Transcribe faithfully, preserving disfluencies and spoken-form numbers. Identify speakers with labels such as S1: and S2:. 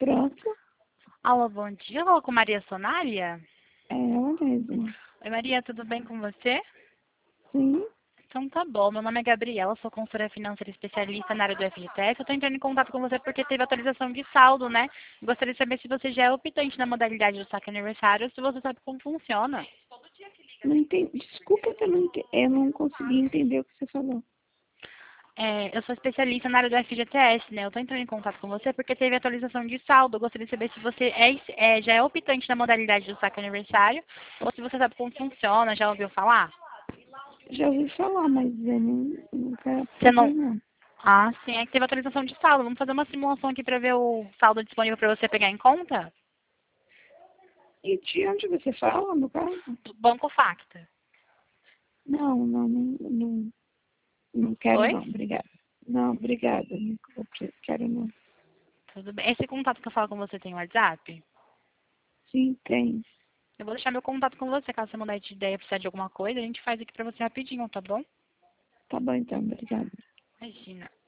S1: Pronto.
S2: Alô, bom dia. Eu falo com Maria Sonália?
S1: É ela mesma.
S2: Oi, Maria, tudo bem com você?
S1: Sim.
S2: Então tá bom. Meu nome é Gabriela, sou consultora financeira especialista na área do F G T S. Eu tô entrando em contato com você porque teve atualização de saldo, né? Gostaria de saber se você já é optante na modalidade do saque aniversário, se você sabe como funciona.
S1: Não entendi. Desculpa que eu não, ente- eu não consegui entender o que você falou.
S2: É, eu sou especialista na área do F G T S, né? Eu tô entrando em contato com você porque teve atualização de saldo. Eu gostaria de saber se você é, é- já é optante na modalidade do saque aniversário ou se você sabe como funciona, já ouviu falar?
S1: Já ouvi falar, mas eu não, nunca
S2: Você
S1: peguei,
S2: não.
S1: não.
S2: Ah, sim, é que teve atualização de saldo. Vamos fazer uma simulação aqui para ver o saldo disponível para você pegar em conta?
S1: E de onde você fala, no caso?
S2: Do Banco Facta.
S1: Não, não, não, não, não quero
S2: Oi?
S1: não, obrigada. Não, obrigada, não quero não.
S2: Tudo bem. Esse contato que eu falo com você tem WhatsApp?
S1: Sim, tem.
S2: Eu vou deixar meu contato com você, caso você mudar de ideia, precisar de alguma coisa, a gente faz aqui para você rapidinho, tá bom?
S1: Tá bom então, obrigada.
S2: Imagina.